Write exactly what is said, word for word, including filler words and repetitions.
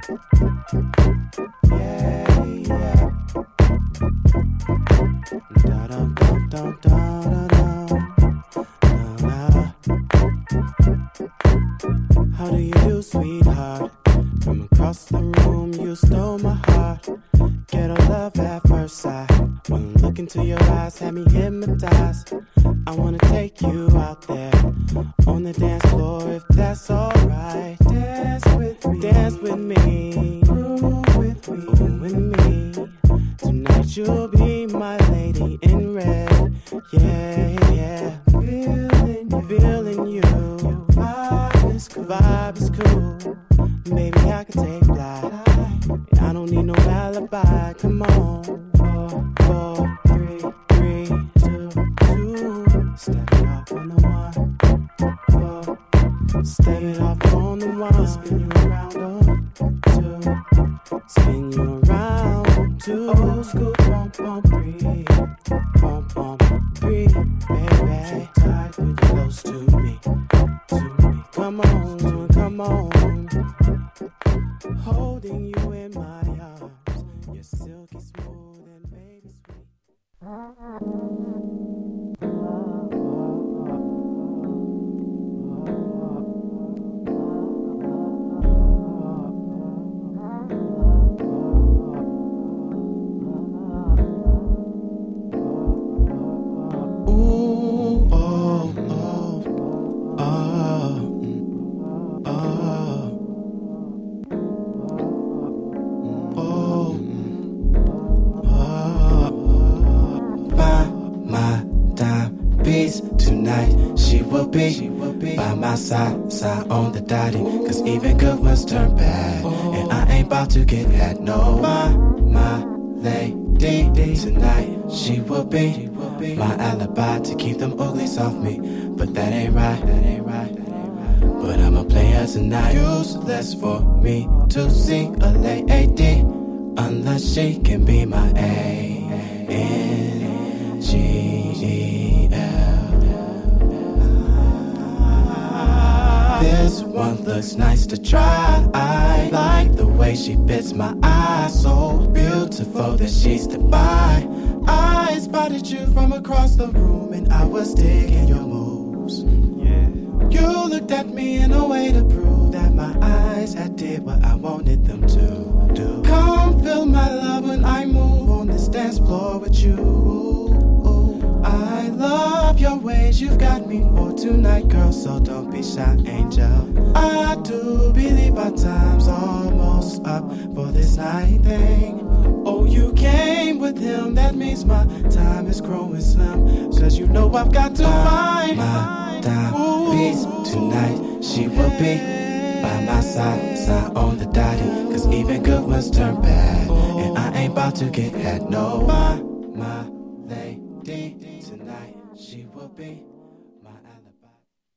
Yeah, yeah. Da da da da da da da. How do you do, sweetheart? From across the room, you stole my heart. Get a love at first sight. One look into your eyes had me hypnotized. I wanna take you out there on the dance floor if that's alright. Dance with me, dance with me, groove with me, groove with me. Tonight you'll be my lady in red. Yeah, yeah. Feeling you, feeling you. Vibe is cool, vibe is cool. Maybe I could take flight. And I don't need no alibi. Come on, four, four, three, three, two, two. Step it off on the one, four. Step it off on the one. Spin you around on two. Spin you around two. Old school, bump, bump, three, bump, bump, three, baby. Too tight when you're close to me, to me. Come on, come on. Holding you in my arms, you're silky smooth and baby sweet. Ooh, oh, oh, oh, oh. Oh, oh, by my dime piece tonight, she will be, she will be by my side, side on the dotty. Cause even good ones turn bad, and I ain't about to get had. No, my, my lady tonight, she will be my alibi to keep them uglies off me. But that ain't right, that ain't right. But I'm a player tonight. Useless for me to see a lady unless she can be my A N G E L. This one looks nice to try. I like the way she fits my eyes. So beautiful that she's divine. I spotted you from across the room and I was digging your moves. You looked at me in a way to prove that my eyes had did what I wanted them to do. Come feel my love when I move on this dance floor with you. I love your ways, you've got me for tonight, girl, so don't be shy, angel. I do believe our time's almost up for this night thing. Oh, you came with him, that means my time is growing slim. Cause you know I've got to find my dime piece tonight. She will be by my side, side on the dotty. Cause even good ones turn bad, and I ain't about to get had. No, my